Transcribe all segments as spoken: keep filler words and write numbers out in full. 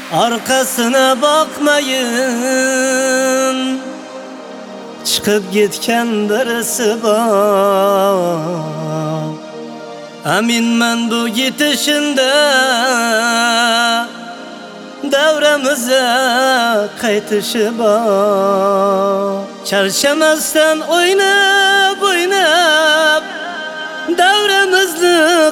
Arkasına bakmayın, çıkıp gitken birisi var. Eminmen bu gidişinde devremize kaytışı var. Çarşamazdan oynap oynap devremizni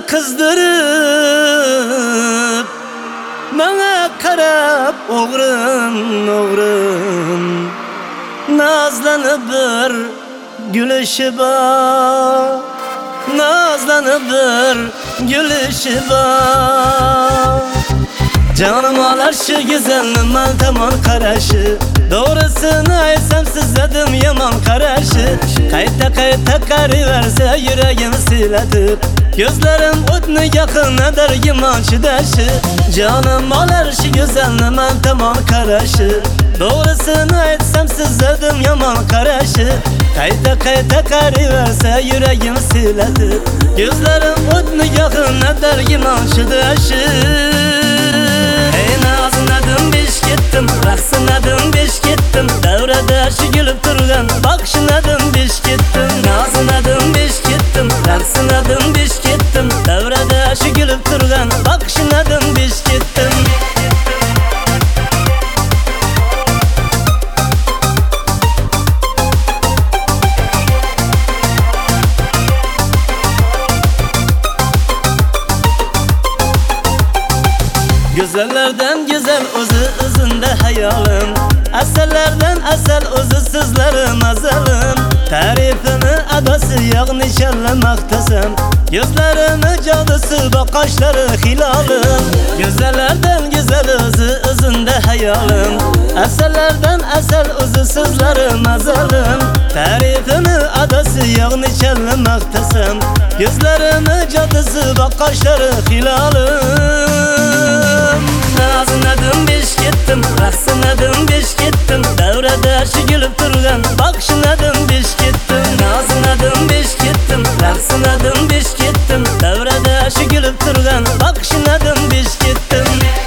kızdırıp bana karab oğrun oğrun nazlanıp bir gülüşü var. Nazlanıp bir gülüşü var. Canım ağlar şu güzelin mantaman karaşı. Doğrusunu aytsam sizledim yaman karaşı. Kayta kayta karıverse yüreğim siletip gözlerim o'tni yakın eder yaman çıdaşı. Canım ağlar şu güzelin mantaman karaşı. Doğrusunu aytsam sizledim yaman karaşı. Kayta kayta karıverse yüreğim siletip gözlerim o'tni yakın eder yaman çıdaşı. Nazınadım beş gittim, raksınadım beş gittim. Devrede şu gülüp turgan bakşınadım beş gittim. Nazınadım beş gittim, raksınadım beş gittim. Devrede şu gülüp turgan bakşınadım beş gittim. Güzellerden güzel özü özünde hayalim. Eserlerden eser özü sizlerim azalım. Tarifini adası yok nişanlı maktasım. Gözlerimi cadısı bakışları hilalım. Güzellerden güzel özü özünde hayalim. Eserlerden eser özü sizlerim azalım. Tarifini adası yok nişanlı maktasım. Gözlerimi cadısı bakışları hilalım. Nazınadım beş gittim, raksınadım beş gittim. Devrede şu gülüp turgan bakşınadım beş gittim. Nazınadım beş gittim, raksınadım beş gittim. Devrede şu gülüp turgan bakşınadım beş gittim.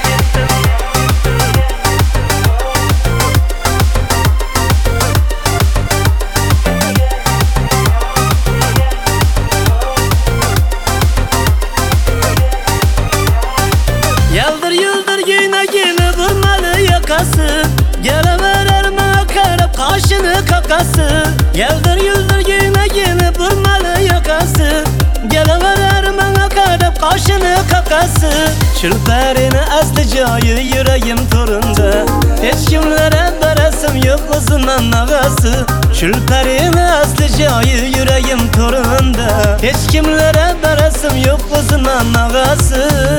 Yaldır yıldır yine yine vurmalı yakası. Geleverer bana karıp kaşını kakası. Yaldır yıldır yine yine vurmalı yakası. Geleverer bana karıp kaşını kakası. Şülperini aslı cayı yüreğim turunda. Hiç kimlere beresim yok uzundan ağası. Şülperini aslı cayı yüreğim turunda. Hiç kimlere beresim yok uzundan ağası.